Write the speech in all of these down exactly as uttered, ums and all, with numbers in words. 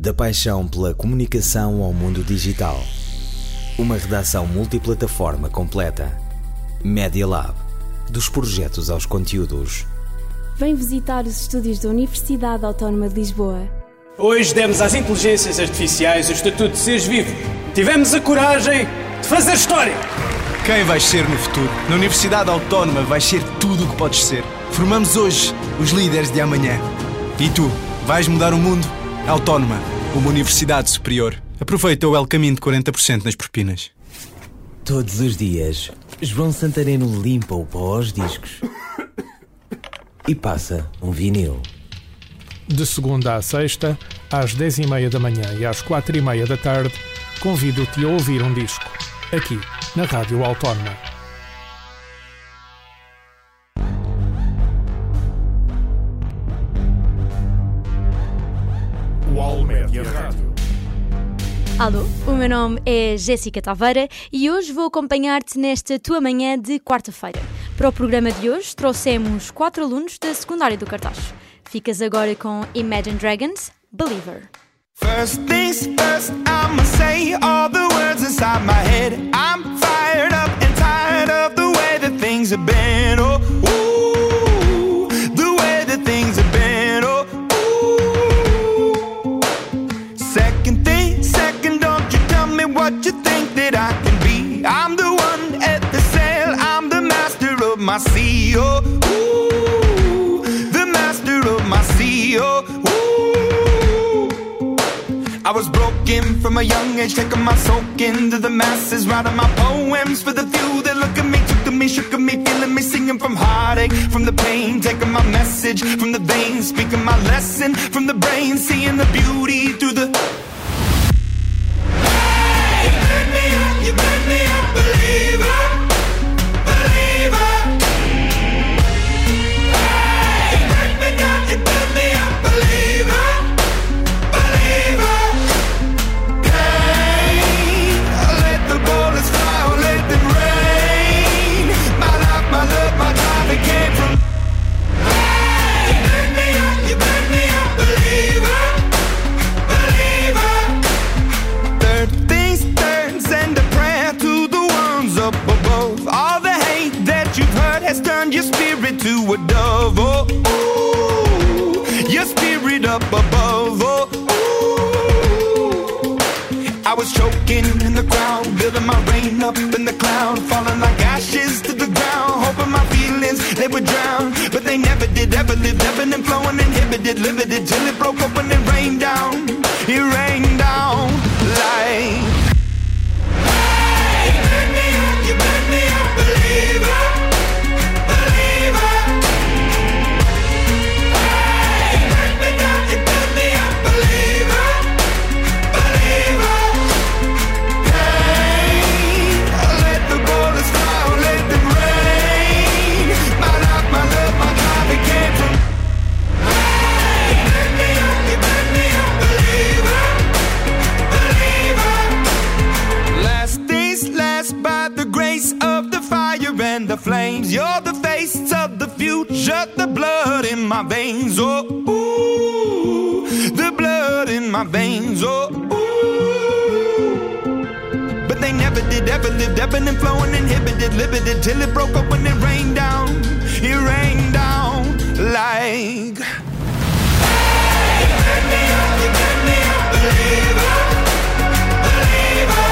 Da paixão pela comunicação ao mundo digital. Uma redação multiplataforma completa. Media Lab. Dos projetos aos conteúdos. Vem visitar os estúdios da Universidade Autónoma de Lisboa. Hoje demos às inteligências artificiais o estatuto de seres vivo. Tivemos a coragem de fazer história. Quem vais ser no futuro? Na Universidade Autónoma vais ser tudo o que podes ser. Formamos hoje os líderes de amanhã. E tu, vais mudar o mundo? Autónoma, uma universidade superior. Aproveita o El Caminho de quarenta por cento nas propinas. Todos os dias, João Santareno limpa o pó aos discos e passa um vinil. De segunda à sexta, às dez e meia da manhã e às quatro e meia da tarde, convido-te a ouvir um disco, aqui, na Rádio Autónoma. O All-Média Rádio. Alô, o meu nome é Jéssica Taveira e hoje vou acompanhar-te nesta tua manhã de quarta-feira. Para o programa de hoje trouxemos quatro alunos da secundária do Cartaz. Ficas agora com Imagine Dragons, Believer. First things first, I'ma say all the words inside my head. I'm fired up and tired of the way that things have been. Oh, ooh, the way that things have been. Oh, ooh. Second thing, second, don't you tell me what you think that I can be. I'm the one at the sail, I'm the master of my sea. Oh, ooh, the master of my sea. Oh, I was broken from a young age, taking my soak into the masses, writing my poems for the few that look at me, took to me, shook at me, feeling me, singing from heartache, from the pain, taking my message from the veins, speaking my lesson from the brain, seeing the beauty through the... Hey, you burn me up, you burn me up, believer, believer. Hey, you burn me down, you burn me up, believer, believer. Turn your spirit to a dove, oh, ooh, your spirit up above, oh, ooh. I was choking in the crowd, building my rain up in the cloud, falling like ashes to the ground, hoping my feelings, they would drown, but they never did, ever lived, ebbing and flowing, inhibited, limited, till it broke open and rained down, it rained down like... Hey, you burn me up, you burn me up, believer. The flames, you're the face of the future, the blood in my veins, oh, ooh, the blood in my veins, oh, ooh. But they never did, ever lived, ebbing and flowing, inhibited, limited, till it broke up when it rained down, it rained down like... Hey, you burn me up, you burn me up, believer, believer.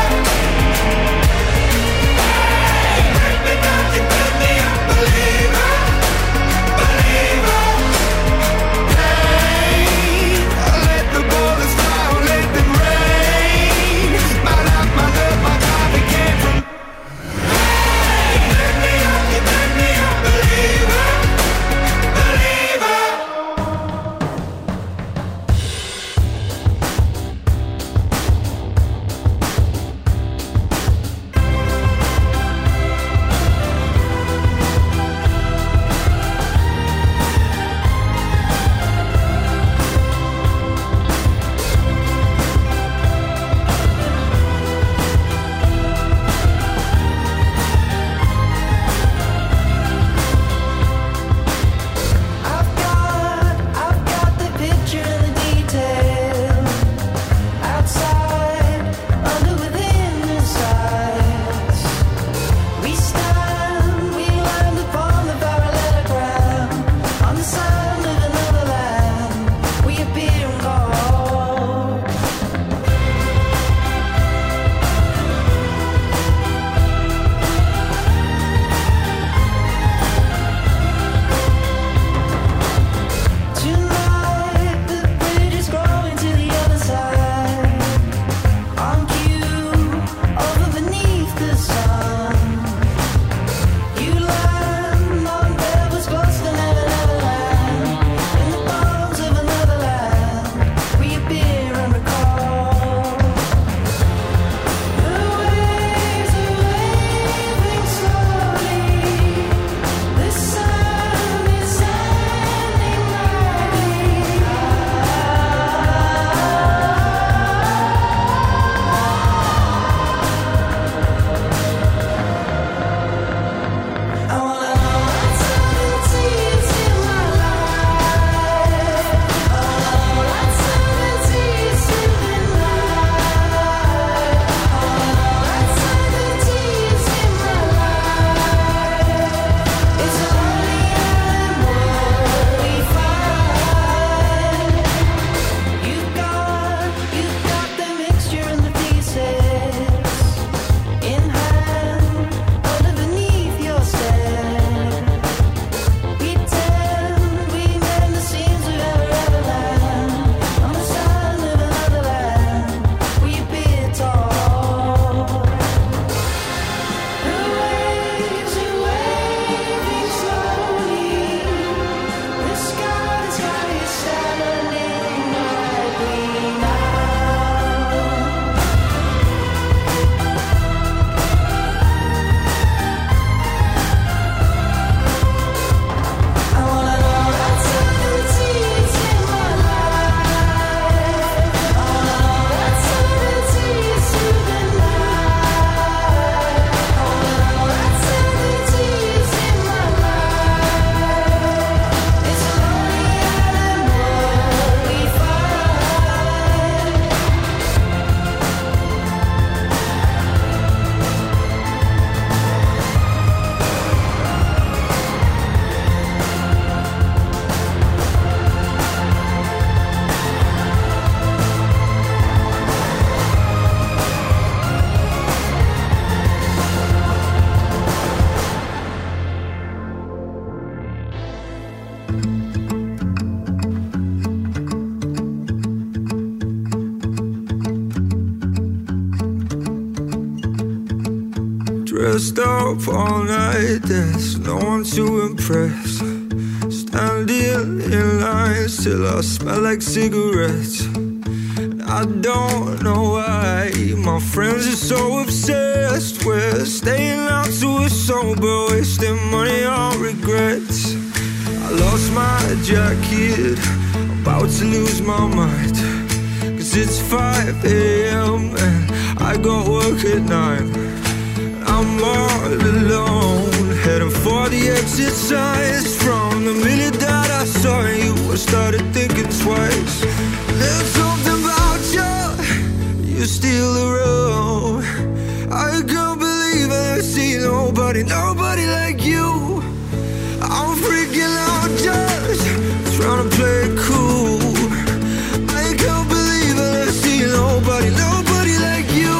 Dressed up all night, there's no one to impress. Standing in lines till I smell like cigarettes. I don't know why my friends are so obsessed with staying out till we're sober, wasting money on regrets. I lost my jacket, about to lose my mind, cause it's five a.m. and I got work at nine. I'm all alone, heading for the exit signs. From the minute that I saw you, I started thinking twice. There's something about you, you steal the road. I can't believe I see nobody, nobody like you. I'm freaking out just trying to play it cool. I can't believe I see nobody, nobody like you.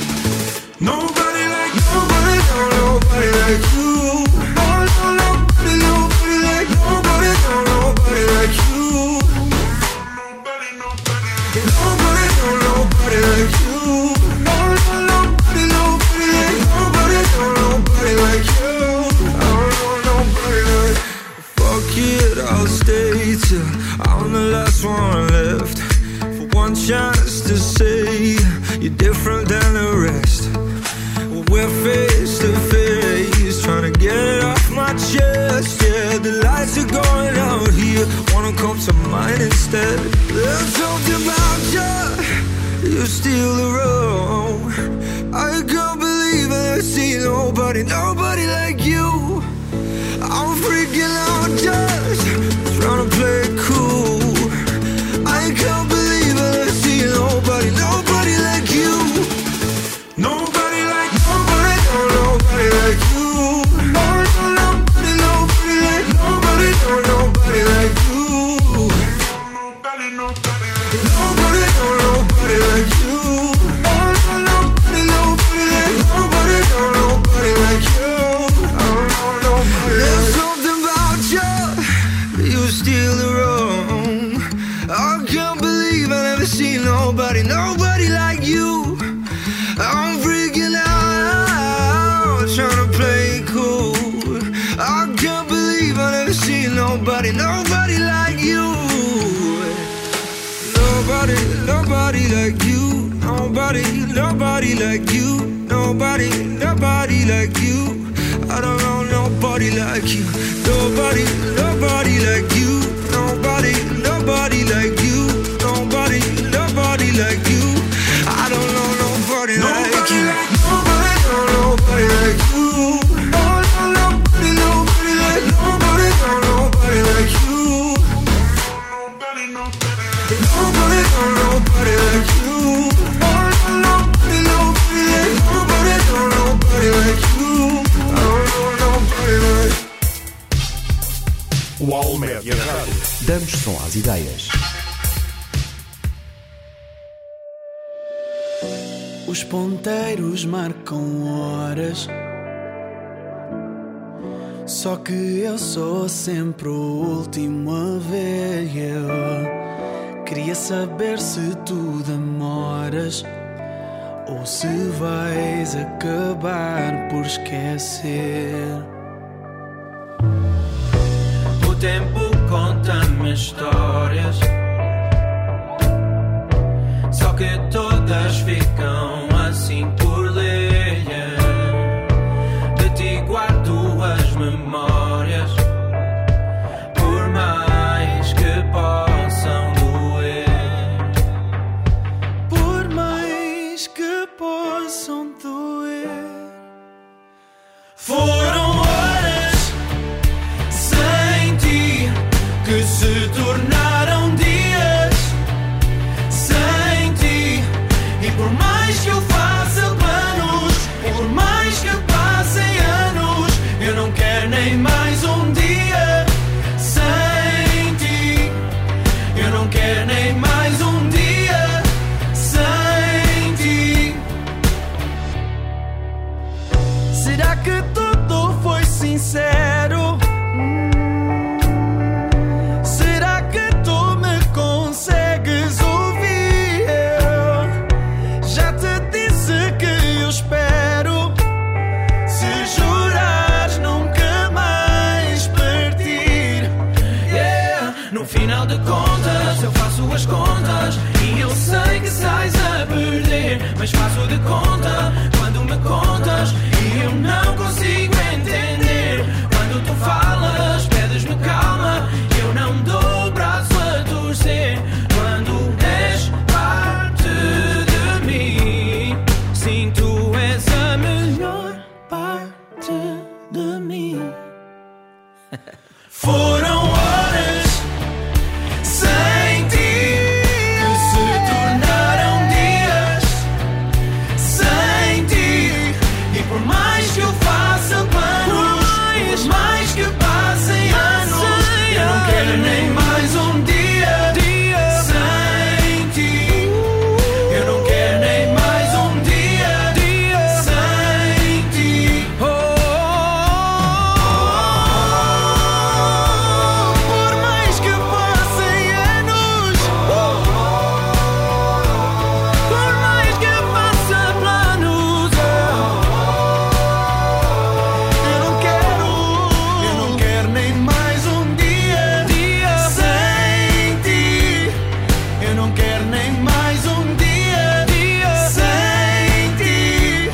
Nobody like, nobody, no, nobody like you. No, no, nobody, nobody like, nobody, no, nobody like you. Nobody, nobody, nobody, no, nobody like you. No, no, nobody, nobody like, nobody, no, nobody like you. I don't know nobody like. Fuck it, I'll stay till I'm the last one left. For one chance to say you're different than the rest. We're face to face, trying to get it off my chest. Yeah, the lights are going out here, wanna come to mine instead. There's something about you, you steal the road. I can't believe I see nobody, nobody like you. I'm freaking out just trying to play it cool. I can't believe I see nobody, nobody like you. Nobody like, nobody, no, nobody like you. No, no, nobody, nobody like, nobody, no, nobody like you. Nobody, nobody, nobody, no, nobody like you. No, no, nobody, nobody like, nobody, no, nobody like you. I don't know nobody. There's something about you, you steal the room. I can't believe I never seen nobody, nobody like you. I'm freaking out, trying to play it cool. I can't believe I never seen nobody, nobody like you. Nobody, nobody like you. Nobody, nobody like you. Nobody, nobody like you. I don't know nobody like you. Nobody, nobody like you. Nobody, nobody like you. Nobody, nobody like you. I don't know nobody, nobody like you. Like, nobody, no, nobody like you. No, no, nobody, nobody like, nobody, no, nobody like you. Nobody, nobody, nobody, no, nobody like you. No, no, nobody, nobody like, nobody, no, nobody like you. I don't know nobody like. O Almédia Rádio. Damos som às ideias. Os ponteiros marcam horas, só que eu sou sempre o último a ver. Eu queria saber se tu demoras ou se vais acabar por esquecer. O tempo conta-me histórias, só que todas ficam assim por ler. De ti guardo as memórias, por mais que possam doer. Por mais que possam doer. Foram horas sem ti que se tornaram dias sem ti. E por mais que eu faça planos, e por mais que passem anos, eu não quero nem mais um dia sem ti. Eu não quero nem mais um dia sem ti. mas faço de conta quando me contas e eu não consigo entender. Quando tu falas, pedes-me calma, eu não dou o braço a torcer. Quando és parte de mim, sim, tu és a melhor parte de mim. Foram horas sem ti que se tornaram dias sem ti. E por mais que eu faça planos, por mais que passem anos, eu não quero nem mais um dia sem ti. Eu não quero nem mais um dia sem ti. Oh, por mais que passem anos, por mais que faça planos, eu não quero, eu não quero nem mais um dia sem ti. Eu não quero nem mais um dia sem ti.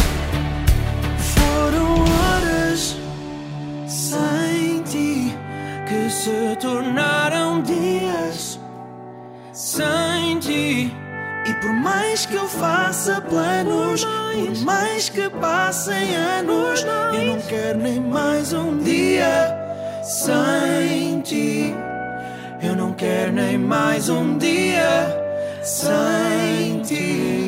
Foram horas sem ti que se tornaram dias sem ti. E por mais que eu faça planos, por mais que passem anos, eu não quero nem mais um dia sem ti. Eu não quero nem mais um dia sem ti.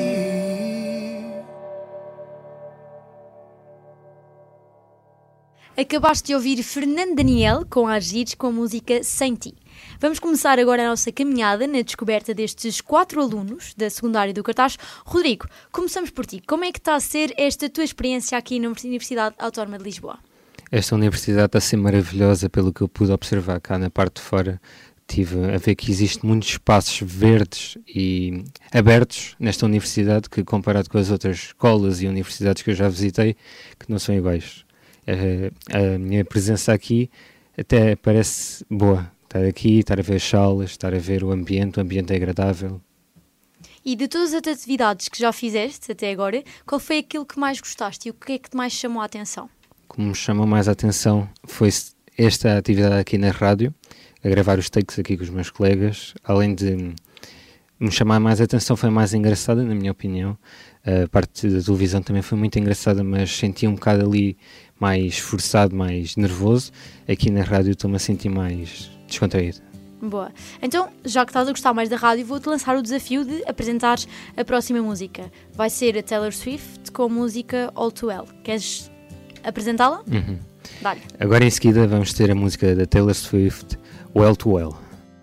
Acabaste de ouvir Fernando Daniel com Agires com a música Sem Ti. Vamos começar agora a nossa caminhada na descoberta destes quatro alunos da secundária do Cartaz. Rodrigo, começamos por ti. Como é que está a ser esta tua experiência aqui na Universidade Autónoma de Lisboa? Esta universidade está a ser maravilhosa pelo que eu pude observar cá na parte de fora. Tive a ver que existem muitos espaços verdes e abertos nesta universidade que, comparado com as outras escolas e universidades que eu já visitei, que não são iguais. A, a minha presença aqui até parece boa. Estar aqui, estar a ver as salas, estar a ver o ambiente, o ambiente é agradável. E de todas as atividades que já fizeste até agora, qual foi aquilo que mais gostaste e o que é que mais chamou a atenção? O que me chamou mais a atenção foi esta atividade aqui na rádio, a gravar os takes aqui com os meus colegas. Além de me chamar mais a atenção, foi mais engraçada, na minha opinião. A parte da televisão também foi muito engraçada, mas senti um bocado ali mais esforçado, mais nervoso. Aqui na rádio estou-me a sentir mais descontraído. Boa. Então, já que estás a gostar mais da rádio, vou-te lançar o desafio de apresentares a próxima música. Vai ser a Taylor Swift com a música All Too Well. Queres apresentá-la? Uhum. Dá-lhe. Agora em seguida vamos ter a música da Taylor Swift, Well Too Well.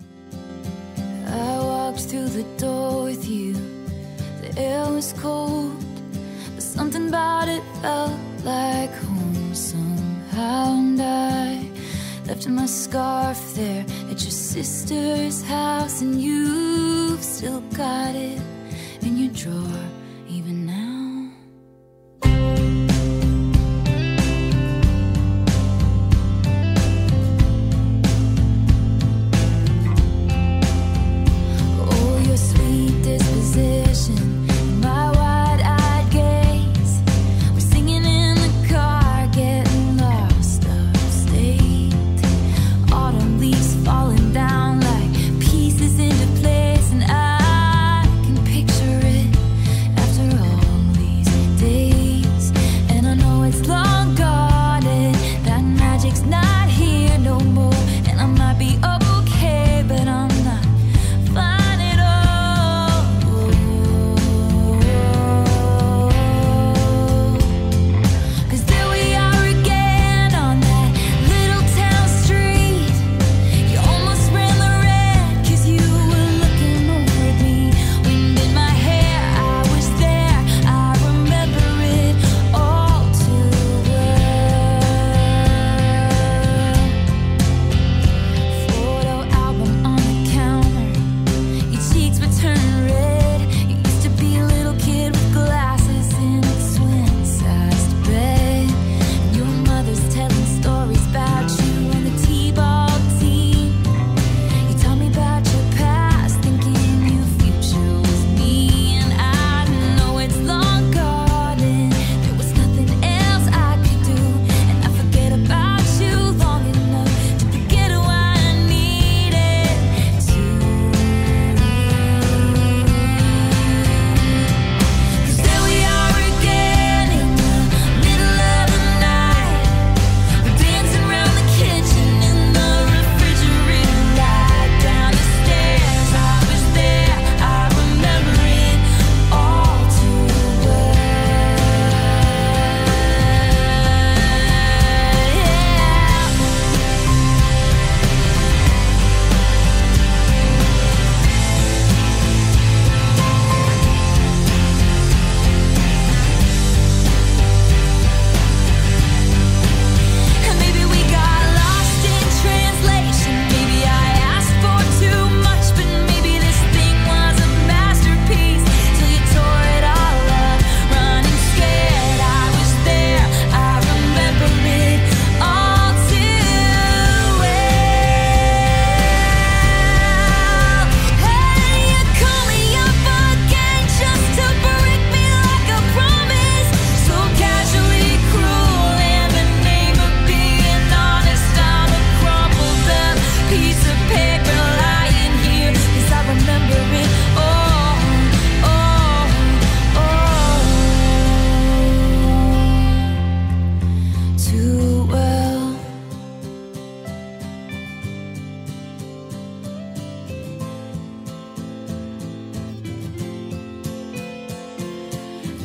I walked through the door with you. The air was cold, but something about it felt like home somehow. And I left my scarf there at your sister's house, and you've still got it in your drawer even now. Oh, your sweet disposition, my wide-eyed gaze. We're singing in the car, getting lost upstate. Autumn leaves falling down like pieces into place, and I can picture it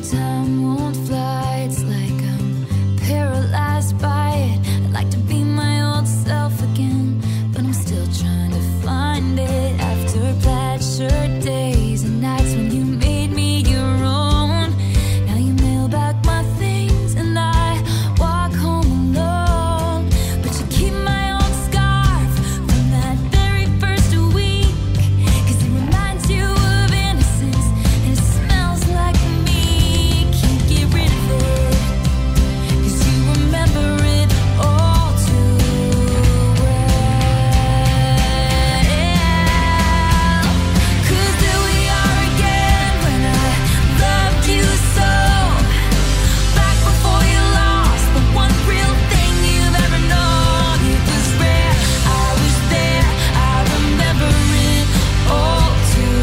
time won't fly. It's like I'm paralyzed by it. I'd like to be my old self again, but I'm still trying to find it. After plaid shirt days and nights when you made me your own, now you mail back my things and I walk home alone. But you keep my old scarf from that very first week, 'cause it reminds you of innocence and it smells like me. Can't get rid of it, 'cause you remember it all too well. 'Cause there we are again when I loved you so. Back before you lost the one real thing you've ever known. It was rare, I was there, I remember it all too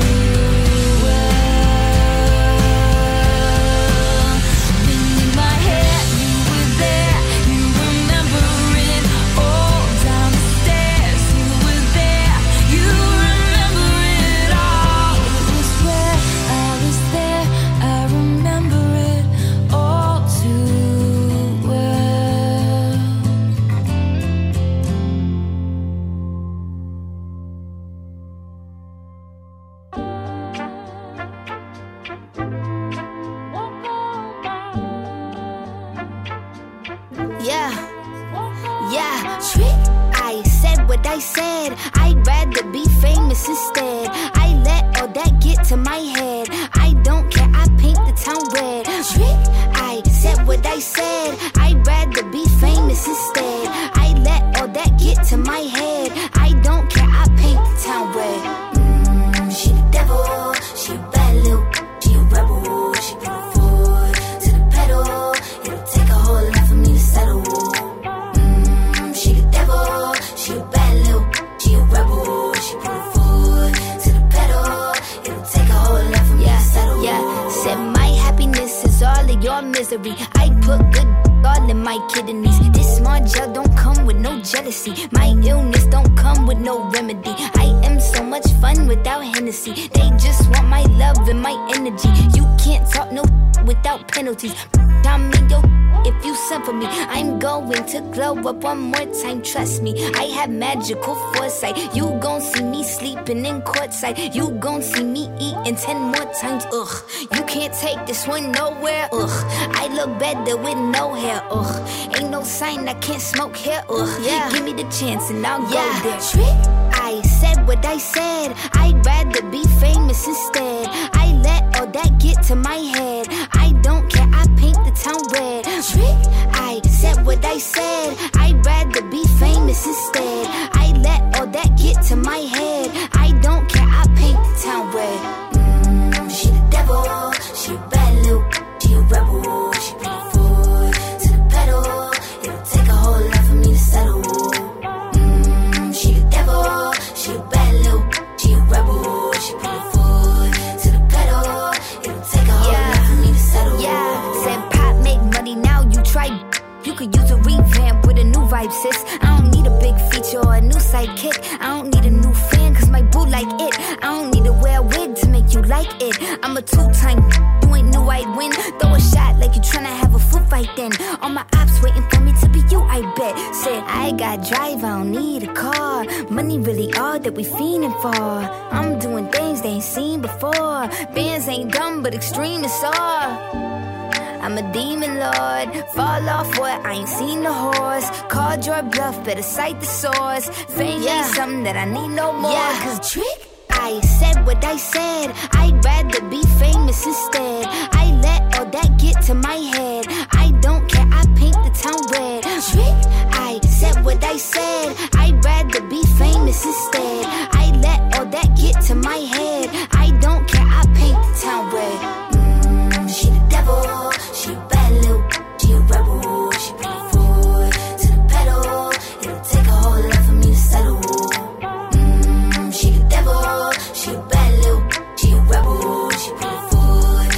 well. Wind in my hair, you were there, you remember it all. Down the stairs, you were there, you remember it all. It was where I was there, I remember it all too well. Yeah, yeah. Trick, I said what I said. I'd rather be famous instead. I let all that get to my head. I don't care, I paint the town red. Trick, I said what I said. I'd rather be famous instead. I let all that get to my head. I don't care, I paint the town red. Mm, she the devil, she a bad little, she a rebel. She put her foot to the pedal. It'll take a whole lot for me to settle. Mm, she the devil, she a bad little, she a rebel. She put her foot to the pedal. It'll take a whole lot for me to settle. Yeah, said my happiness is all of your misery. I put good all in my kidneys. This small gel don't come with no jealousy. My illness don't come with no remedy. I am so much fun without Hennessy. They just want my love and my energy. You can't talk no without penalties. I'm in your if you send for me. I'm going to glow up one more time, trust me. I have magical foresight. You gon' see me sleeping in courtside. You gon' see me eating ten more times. Ugh, you can't take this one nowhere. Ugh, I look better with no hair. Ugh, ain't no sign I can't smoke here. Ugh, yeah. Give me the chance and I'll yeah. go there. Trick, I said what I said. I'd rather be famous instead. I let all that get to my head. I don't care, I paint the town red. Trick, I said what I said. I'd rather be famous instead. I let all that get to my head. I don't care, I paint the town red. Mm, she the devil, she a bad little, she a rebel. She put her foot to the pedal. It'll take a whole lot for me to settle. Mm, she the devil, she a bad little, she a rebel. She put her foot to the pedal. It'll take a whole lot for me to settle. Yeah, said pop make money now. You try, you could use a revamp with a new vibe, sis. I don't need a big feature or a new sidekick. I don't need a new fan, 'cause my boo like it. I don't need to wear a wig to make you like it. I'm a two-time, you ain't knew I'd win. Throw a shot like you tryna have a foot fight then. All my ops waiting for me to be you, I bet. Said I got drive, I don't need a car. Money really all that we fiending for. I'm doing things they ain't seen before. Bands ain't dumb, but extreme is all. I'm a demon lord. Fall off what? I ain't seen the horse. Called your bluff, better cite the source. Fame yeah. ain't something that I need no more. Yeah, 'cause trick, I said what I said. I'd rather be famous instead. I let all that get to my head. I don't care, I paint the town red. Trick, I said what I said. I'd rather be famous instead. I let all that get to my head. I don't care, I paint the town red. Mm, she the devil, she a bad little, she a rebel. She put her foot to the pedal. It'll take a whole lot for me to settle. Mm, she the devil, she a bad little, she a rebel. She put her foot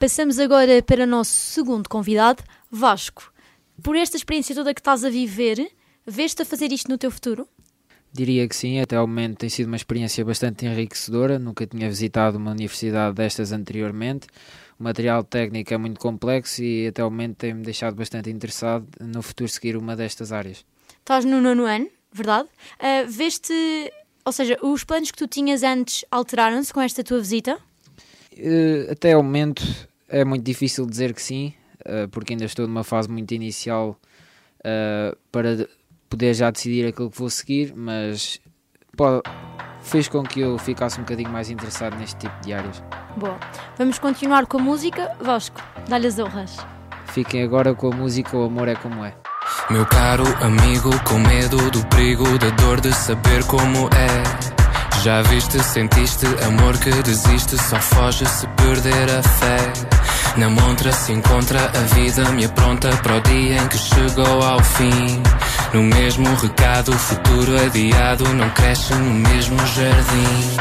Passamos agora para o nosso segundo convidado, Vasco. Por esta experiência toda que estás a viver, vês-te a fazer isto no teu futuro? Diria que sim, até ao momento tem sido uma experiência bastante enriquecedora, nunca tinha visitado uma universidade destas anteriormente, o material técnico é muito complexo e até ao momento tem-me deixado bastante interessado no futuro seguir uma destas áreas. Estás no nono ano, verdade? Uh, vês-te, ou seja, os planos que tu tinhas antes alteraram-se com esta tua visita? Uh, até ao momento é muito difícil dizer que sim, uh, porque ainda estou numa fase muito inicial uh, para poder já decidir aquilo que vou seguir, mas pode, fez com que eu ficasse um bocadinho mais interessado neste tipo de áreas. Boa. Vamos continuar com a música. Vasco, dá-lhe as honras. Fiquem agora com a música O Amor é Como É. Meu caro amigo, com medo do perigo, da dor de saber como é. Já viste, sentiste amor que desiste, só foge se perder a fé. Na montra se encontra a vida, me apronta para o dia em que chegou ao fim. No mesmo recado, futuro adiado, não cresce no mesmo jardim.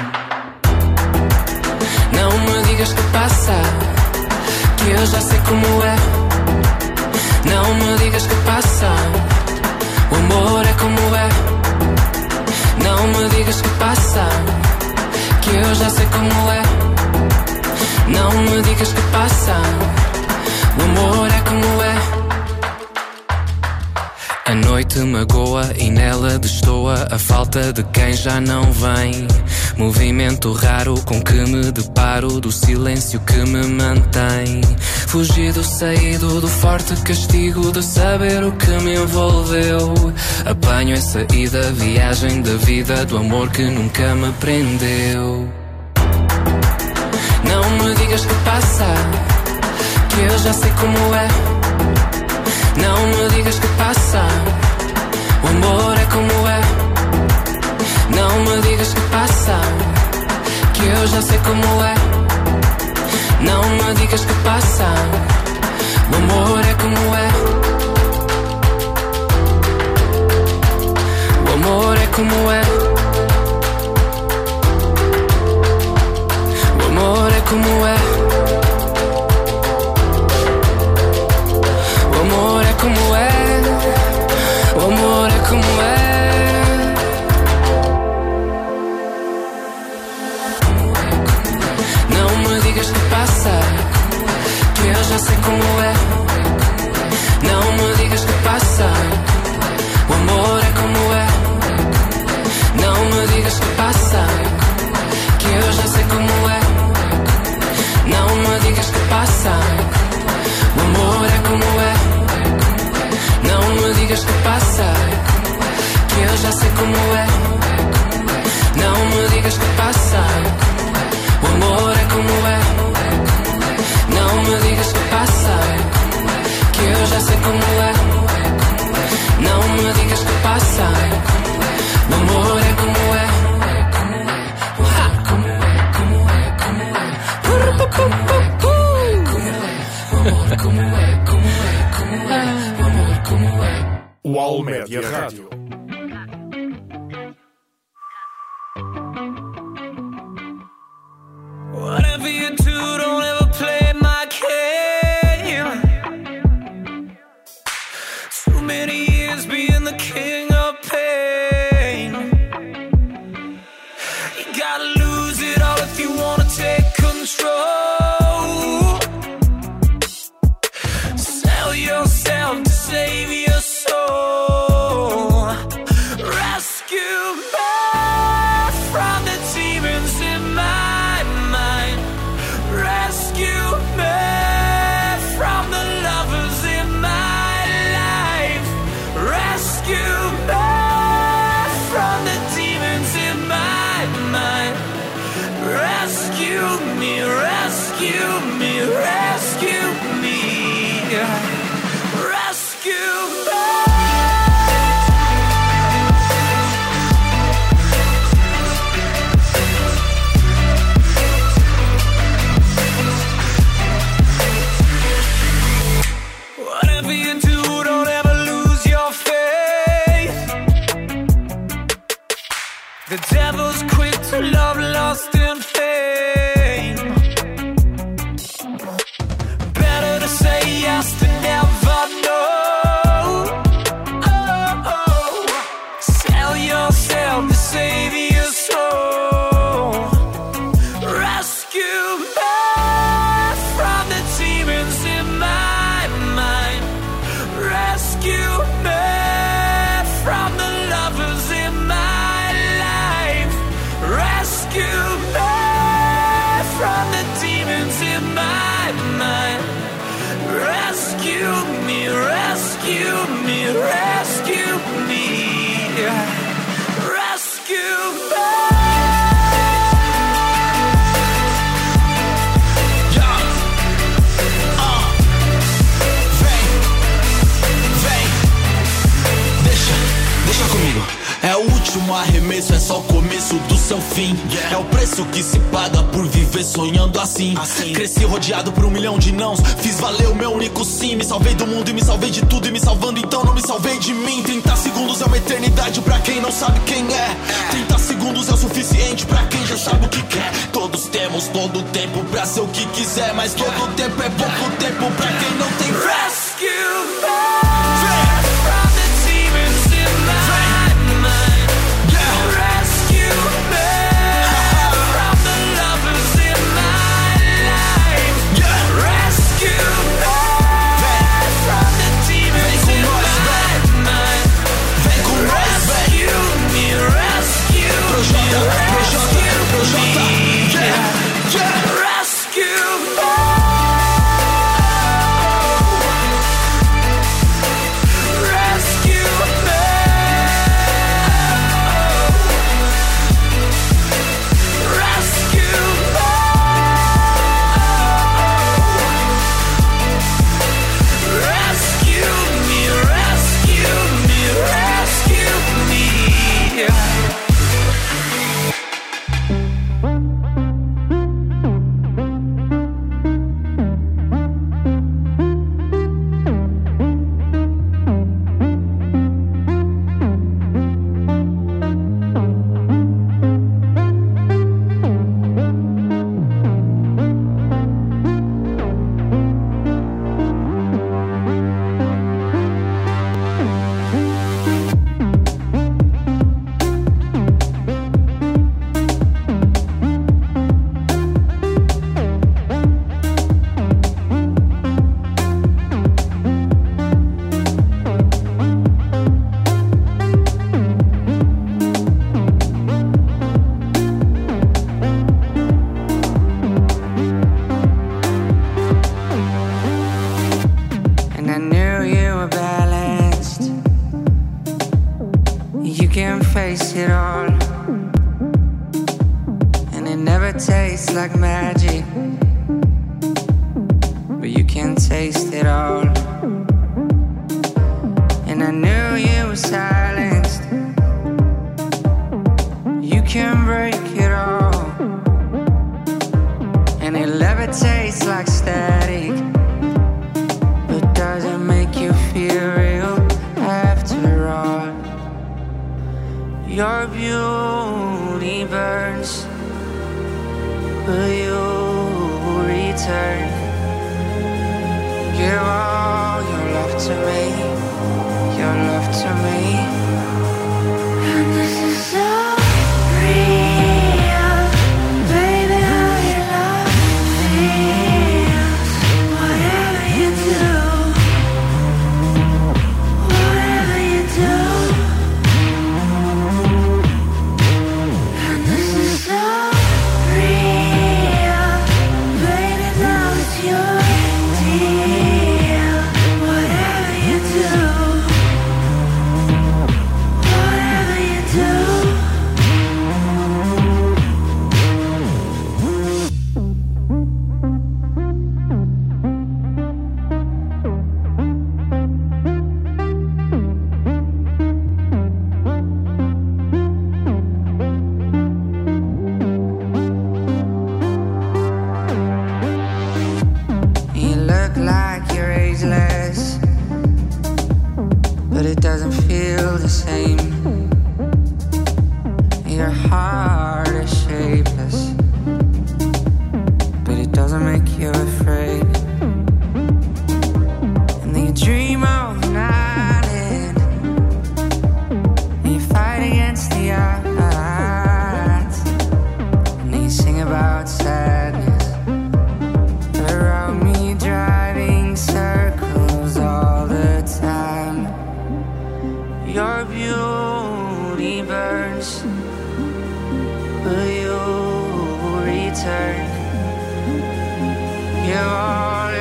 Não me digas que passa, que eu já sei como é. Não me digas que passa, o amor é como é. Não me digas que passa, que eu já sei como é. Não me digas que passa, o amor é como é. A noite magoa e nela destoa a falta de quem já não vem. Movimento raro com que me deparo, do silêncio que me mantém. Fugido, saído do forte castigo de saber o que me envolveu. Apanho essa ida, viagem da vida, do amor que nunca me prendeu. Não me digas que passa, que eu já sei como é. Não me digas que passa, o amor é como é. Não me digas que passa, que eu já sei como é. Não me digas que passa, o amor é como é. O amor é como é. O amor é como é. O amor é como é. O amor é como é. Não me digas que passa, que eu já sei como é. Não me digas que passa, o amor é como é. Não me digas que passa, que eu já sei como é. Não me digas que passa, o amor é como é. Não me digas que passa, que eu já sei como é. Não me digas que passa, o amor é como é. Não me digas que passa, que eu já sei como é. Não me digas que passa, o amor é como é. Como é, como é, como é. O amor como é, como é, como é. O amor como é. O Almédia Rádio. Whatever you do, don't ever play my game. Too many years being the king of pain. You gotta lose it all if you wanna take control. Sell yourself to save your soul. Rescue me from the demons in my mind. Rescue me from the lovers in my life. me. Rescue me. Deixa comigo. É o último arremesso, é só o começo do seu fim. Yeah. É o preço que se paga por viver sonhando assim. assim. Cresci rodeado por um milhão de nãos, fiz valer o meu único sim. Me salvei do mundo e me salvei de tudo. E me salvando então não me salvei de mim. Trinta segundos é uma eternidade pra quem não sabe quem é. Trinta segundos é o suficiente pra quem já sabe o que quer. Todos temos todo o tempo pra ser o que quiser, mas todo o tempo é pouco tempo pra quem não tem fé. Rescue me. From the demons in my mind. Rescue me. From the lovers in my life. Rescue me. From the demons in my mind. Rescue me. Rescue me. Rescue me. Rescue me.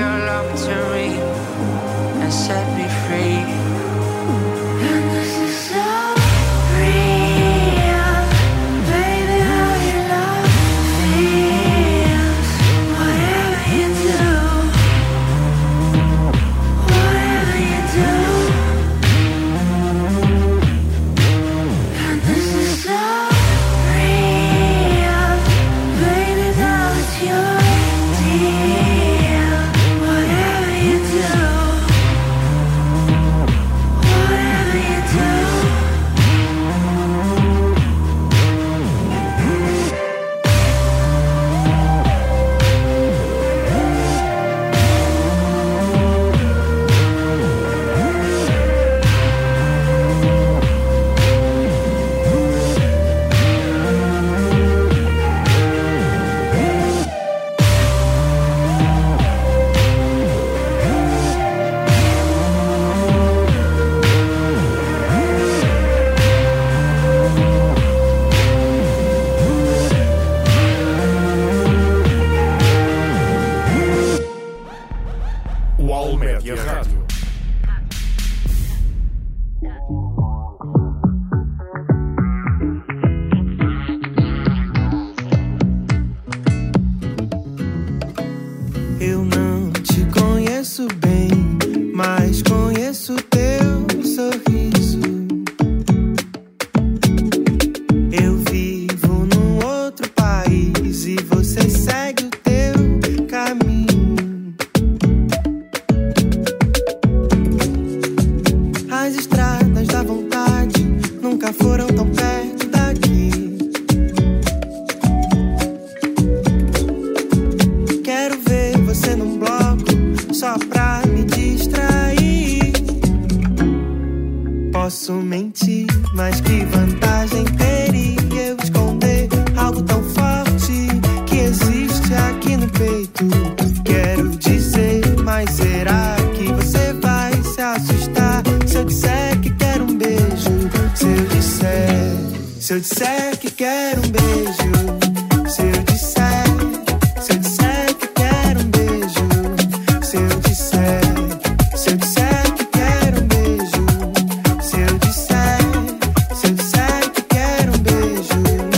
set me free. And this is Posso mentir, mas que vantagem teria eu esconder algo tão forte que existe aqui no peito? Quero dizer, mas será que você vai se assustar se eu disser que quero um beijo? Se eu disser, se eu disser que quero um beijo, se eu disser, se eu disser que quero um beijo, se eu disser, se eu disser que quero um beijo, se eu disser, se eu disser que quero um beijo.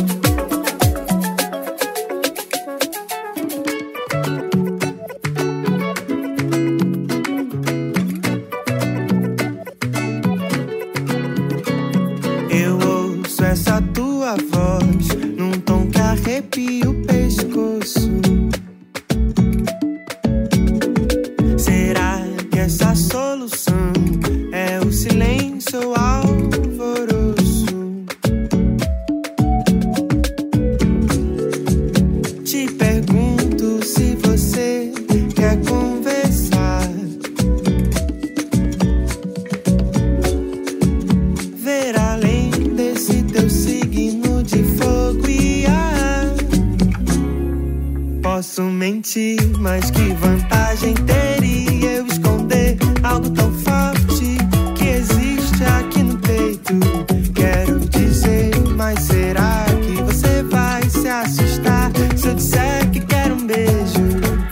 Eu ouço essa tua voz num tom que arrepia o pescoço. Será que essa solução é o silêncio ou alvoroço? Te pergunto se você quer conversar, ver além desse teu signo de fogo e ar. Posso mentir, mas que vantagem teria eu esconder algo tão forte que existe aqui no peito? Quero dizer, mas será que você vai se assustar se eu disser que quero um beijo?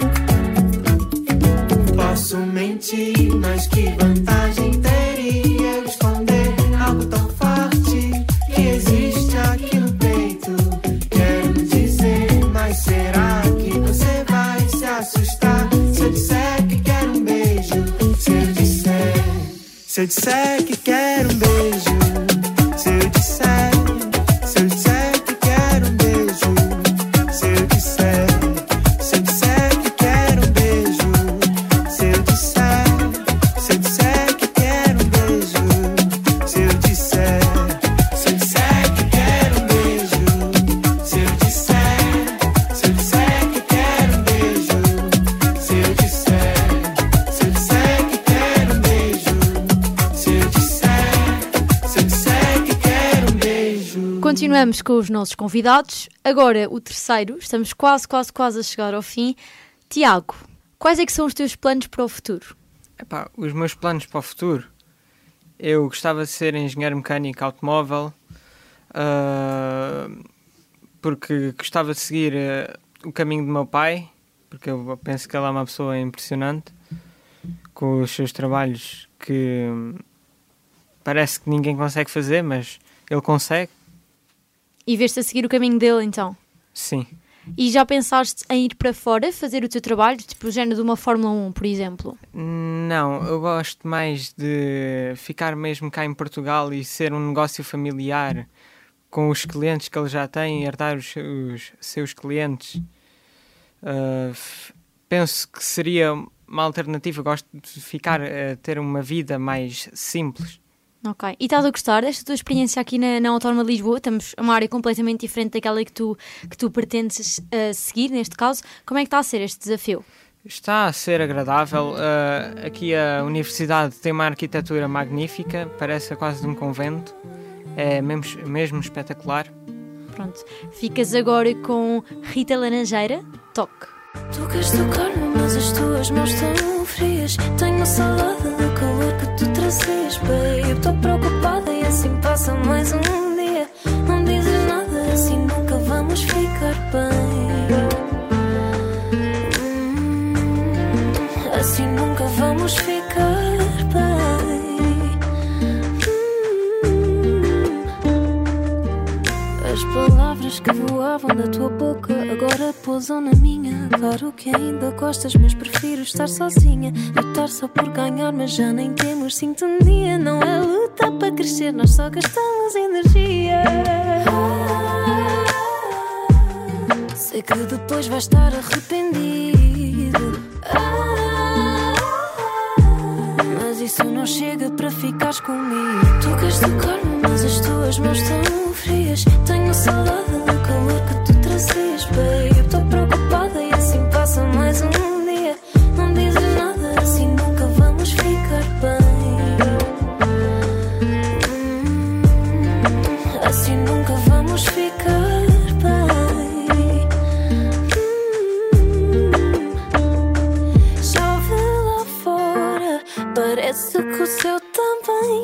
Posso mentir, mas que vantagem teria eu esconder algo tão forte que existe aqui no peito? Quero dizer, mas será que você vai se assustar se eu disser que quero um beijo? Se eu disser, se eu disser que quero um beijo, se eu disser, se eu disser que quero um beijo, se eu disser, se eu disser que quero um beijo, se eu disser, se eu disser que quero um beijo, se eu disser, se eu disser que quero um beijo, se eu disser, se eu disser que quero um beijo, se eu disser, se eu disser que quero um beijo, se eu disser, se eu disser que quero um beijo. Continuamos com os nossos convidados. Agora o terceiro, estamos quase, quase, quase a chegar ao fim. Tiago, quais é que são os teus planos para o futuro? Epá, os meus planos para o futuro? Eu gostava de ser engenheiro mecânico automóvel, uh, porque gostava de seguir uh, o caminho do meu pai, porque eu penso que ele é uma pessoa impressionante, com os seus trabalhos que hum, parece que ninguém consegue fazer, mas ele consegue. E vês-te a seguir o caminho dele, então? Sim. E já pensaste em ir para fora, fazer o teu trabalho, tipo o género de uma Fórmula um, por exemplo? Não, eu gosto mais de ficar mesmo cá em Portugal e ser um negócio familiar com os clientes que ele já tem e herdar os, os seus clientes. Uh, f- penso que seria uma alternativa. Eu gosto de ficar a ter uma vida mais simples. Ok. E estás a gostar desta tua experiência aqui na, na Autónoma de Lisboa? Estamos a uma área completamente diferente daquela que tu, que tu pretendes uh, seguir, neste caso. Como é que está a ser este desafio? Está a ser agradável. Uh, aqui a universidade tem uma arquitetura magnífica, parece quase de um convento. É mesmo, mesmo espetacular. Pronto. Ficas agora com Rita Laranjeira. Toque. Tu queres tocar-me, mas as tuas mãos estão frias. Tenho saudade do calor que tu trazias, babe. Estou preocupada e assim passa mais um dia. Não dizes nada, assim nunca vamos ficar bem. Hum, assim nunca vamos ficar bem. Hum, as palavras que voavam da tua boca agora pousam na minha. Claro que ainda gostas, mas prefiro estar sozinha. Lutar só por ganhar, mas já nem temos sintonia. Não é lutar para crescer, nós só gastamos energia. Sei que depois vais estar arrependido, mas isso não chega para ficares comigo. Tu queres tocar-me, mas as tuas mãos estão frias. Tenho saudade do calor que tu trazias, babe. Estou preocupada e assim passa mais um dia. Não dizes nada, assim nunca vamos ficar bem.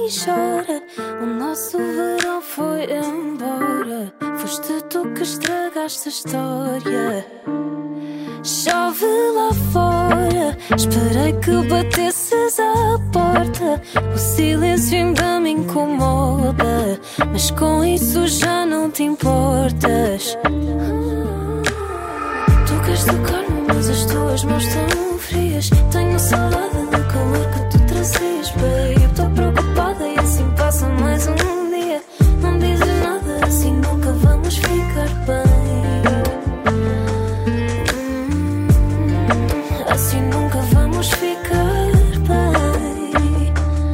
e chora. O nosso verão foi embora. Foste tu que estragaste a história. Chove lá fora. Esperei que batesses à porta. O silêncio ainda me incomoda, mas com isso já não te importas. Tu queres tocar-me, mas as tuas mãos estão frias. Tenho saudade do calor que tu trazias, babe. Estou preocupada e assim passa mais um dia. Não dizes nada, assim nunca vamos ficar bem. Assim nunca vamos ficar bem.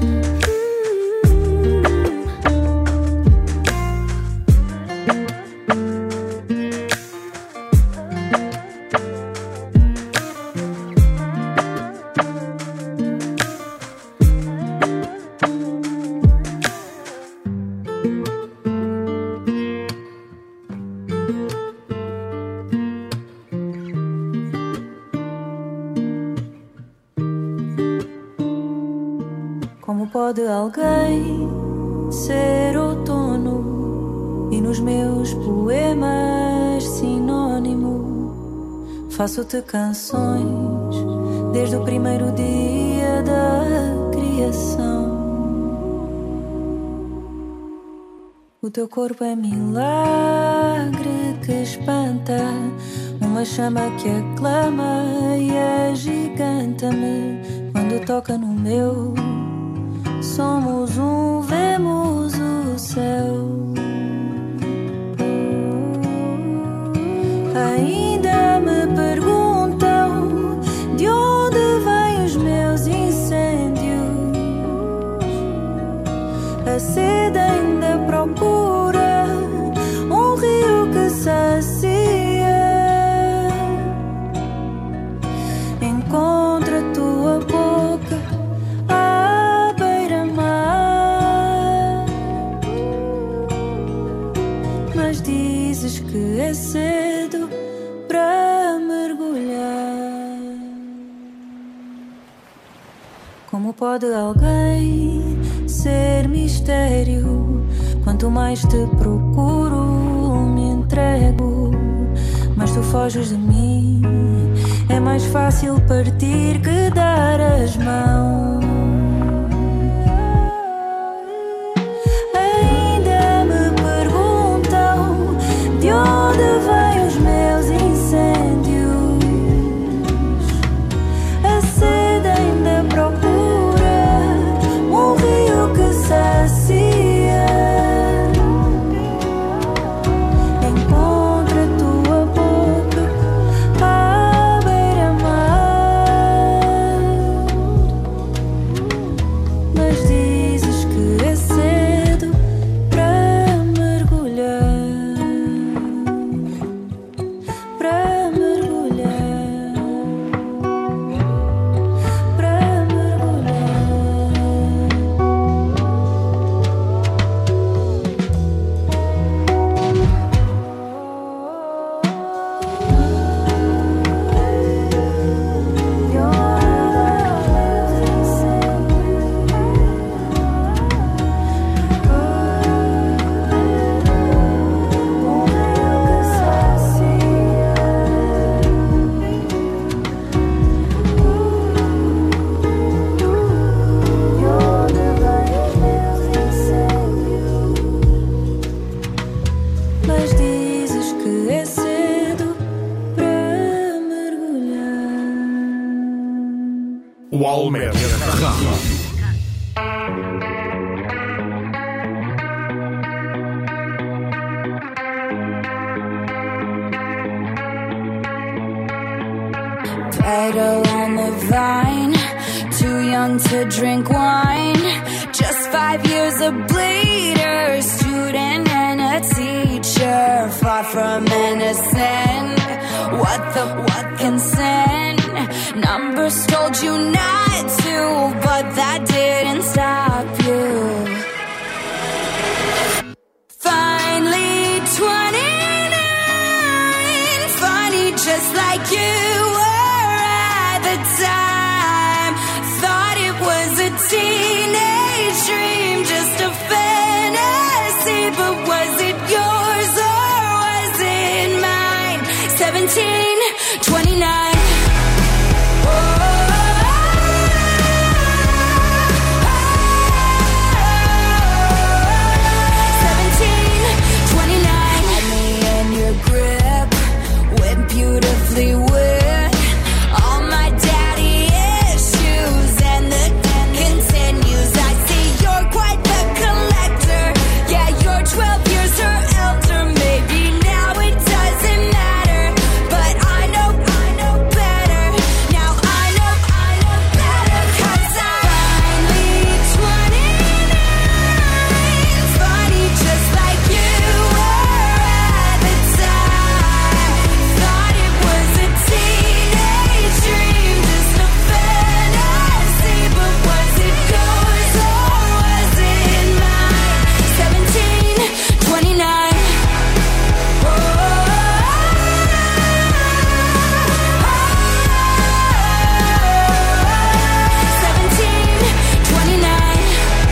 Como pode alguém ser outono e nos meus poemas sinônimo? Faço-te canções desde o primeiro dia da criação. O teu corpo é milagre que espanta, uma chama que aclama e agiganta-me quando toca no meu. Somos um, vemos o céu. Ainda me perguntam de onde vêm os meus incêndios. A sede ainda procura um rio que sacia. Encontra a tua boca à beira-mar, mas dizes que é cedo para mergulhar. Como pode alguém ser mistério? Quanto mais te procuro, me entrego, mas tu foges de mim. É mais fácil partir que dar as mãos. Ainda me perguntam de onde vêm os meus incêndios. A sede ainda procura um rio que sacia. Encontra a tua boca à beira-mar, mas dizes que é cedo para mergulhar, para mergulhar, para mas dizes que é cedo para mergulhar. O Almer. Petal on the vine, too young to drink wine. Just five years a bleeder, student and a teacher, far from innocent. What the what consent? Numbers told you not to, but that didn't stop you. Finally twenty-nine, funny just like you were at the time. Thought it was a teenage dream. twenty-nine. Beautifully wet, all my daddy issues, and the continues. I see you're quite the collector. Yeah, you're twelve years her elder. Maybe now it doesn't matter, but I know, I know better. Now I know, I know better, 'cause I'm finally twenty-nine. Funny, just like you were at the time. Thought it was a teenage dream, just a fantasy, but was it yours or was it mine? Seventeen, twenty-nine. Seventeen, twenty-nine.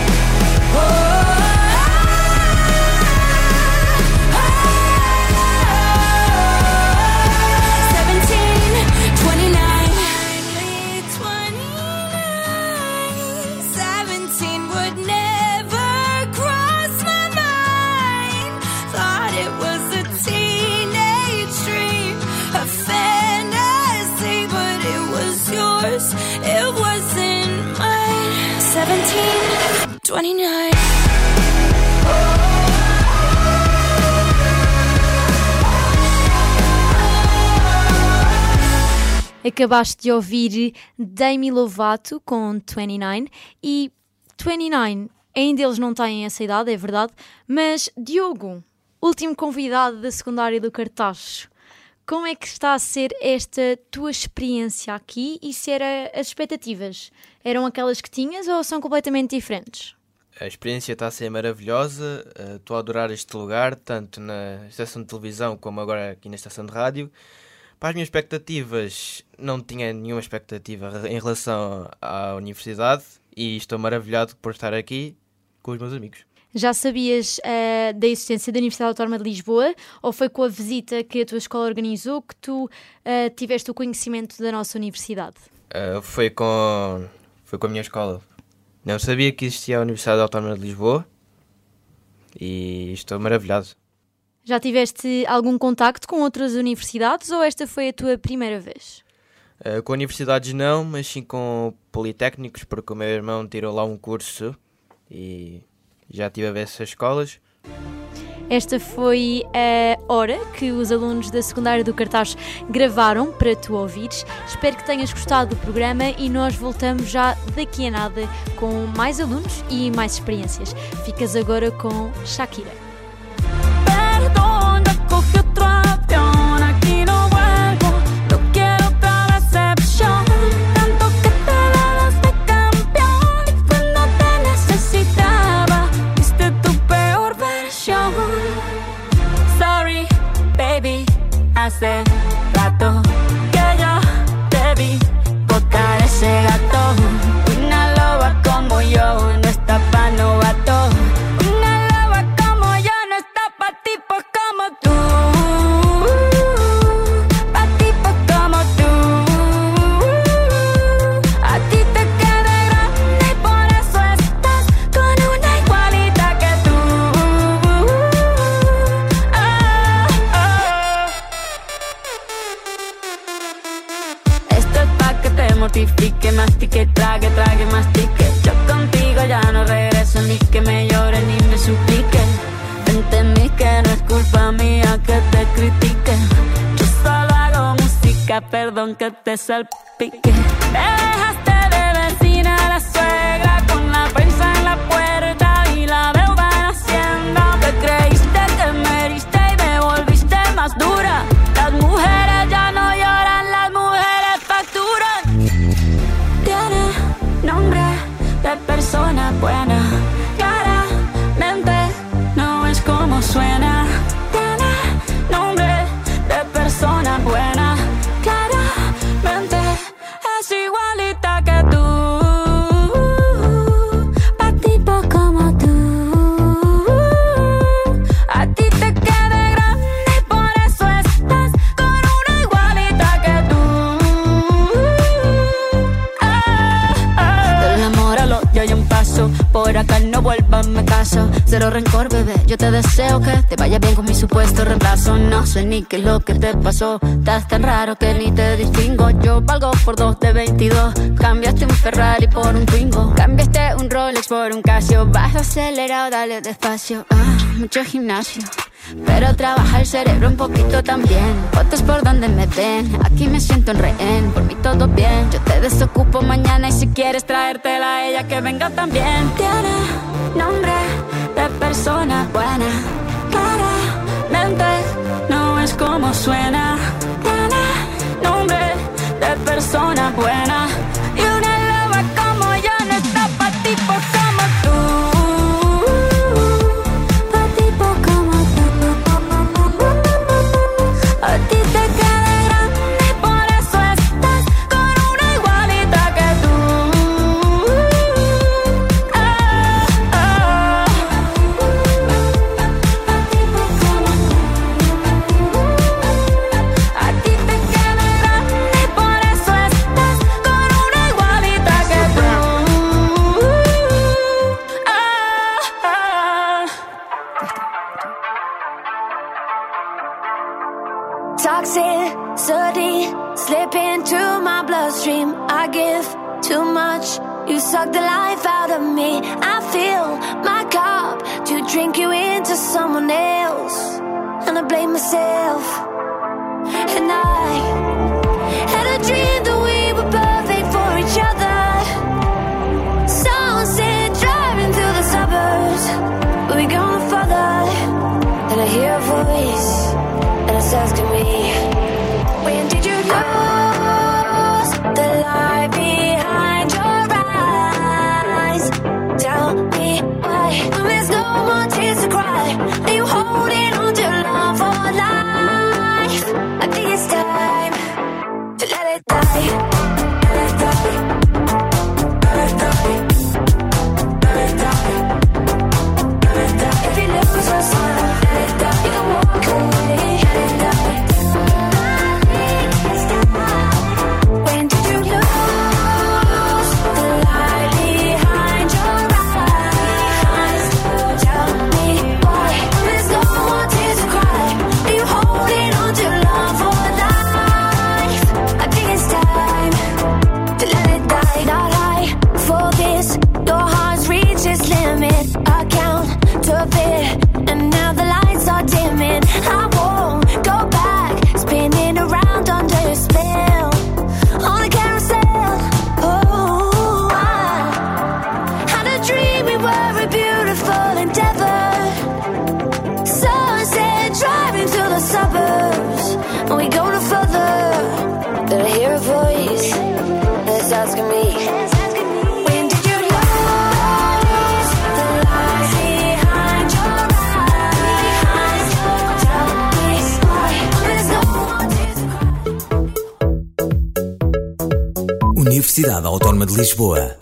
Seventeen, twenty-nine. Seventeen would never cross my mind. Thought it was a teenage dream, a fantasy, but it was yours, it wasn't mine. Seventeen, twenty-nine. Acabaste de ouvir Demi Lovato com vinte e nove e vinte e nove, ainda eles não têm essa idade, é verdade, mas Diogo, último convidado da secundária do Cartacho, como é que está a ser esta tua experiência aqui e se era as expectativas? Eram aquelas que tinhas ou são completamente diferentes? A experiência está a ser maravilhosa, uh, estou a adorar este lugar, tanto na estação de televisão como agora aqui na estação de rádio. Para as minhas expectativas, não tinha nenhuma expectativa em relação à universidade e estou maravilhado por estar aqui com os meus amigos. Já sabias uh, da existência da Universidade Autónoma de Lisboa ou foi com a visita que a tua escola organizou que tu uh, tiveste o conhecimento da nossa universidade? Uh, foi, com, foi com a minha escola. Não sabia que existia a Universidade Autónoma de Lisboa e estou maravilhado. Já tiveste algum contacto com outras universidades ou esta foi a tua primeira vez? Uh, com universidades não, mas sim com politécnicos, porque o meu irmão tirou lá um curso e já estive a ver essas escolas. Esta foi a hora que os alunos da secundária do Cartacho gravaram para tu ouvires. Espero que tenhas gostado do programa e nós voltamos já daqui a nada com mais alunos e mais experiências. Ficas agora com Shakira. Hace rato que yo te vi botar ese gato. Una loba como yo no está pa' novato. Una loba como yo no está pa' tipos como tú. Pa' tipos como tú. A ti te queda grande y por eso estás con una igualita que tú. Oh, oh. Esto es pa' que te mortifique, mastique, trague, trague, mastique. Yo contigo ya no regreso, ni que me llore ni me suplique. Entendí que no es culpa mía que te critique. Yo solo hago música, perdón que te salpique. Me dejaste de vecina a la suegra con la prensa en la puerta y la deuda en Hacienda. Te creíste que me heriste y me volviste más dura. Las mujeres ya no lloran, las mujeres facturan. Tiene nombre de persona buena, claramente no es como suena. Tiene nombre de persona buena, claramente es igualita que tú. Pa' tipo pasó, cero rencor, bebé. Yo te deseo que te vaya bien con mi supuesto reemplazo. No sé ni qué es lo que te pasó, estás tan raro que ni te distingo. Yo valgo por dos de veintidós. Cambiaste un Ferrari por un Twingo, cambiaste un Rolex por un Casio. Vas acelerado, dale despacio. Ah, mucho gimnasio, pero trabaja el cerebro un poquito también. Fotos por donde me ven, aquí me siento en rehén. Por mí todo bien, yo te desocupo mañana. Y si quieres traértela a ella, que venga también. Tiene nombre de persona buena, claramente no es como suena. Tiene nombre de persona buena, y una loba como yo no está pa' tipos como tú. Toxicity slip into my bloodstream. I give too much, you suck the life out of me. I fill my cup to drink you into someone else, and I blame myself. And I had a dream that we were perfect for each other. Sunset driving through the suburbs, but we gone further. And I hear a voice, and it's asking me, when did you lose the light behind your eyes? Tell me why, when there's no more tears to cry, are you holding on to love for life? I think it's time to let it die. Let it die. Let it die. Let it die. Let it die. If you lose yourself, let it die. You can walk away. Let it die. When did you lose the light behind your eyes? Tell me why, there's no more tears to cry. Are you holding on to love for life? I think it's time to let it die. Not high for this, your heart's reached its limit. I count to a bit, and now the lights are dimming. I won't go back, spinning around under your spell on the carousel. Oh, I had a dream we were a beautiful endeavor. Sunset driving through the suburbs, and we go no further. Then I hear a voice that's asking me, when did you lose the light behind your eyes? Tell me why, there's no more tears to cry. Universidade Autónoma de Lisboa.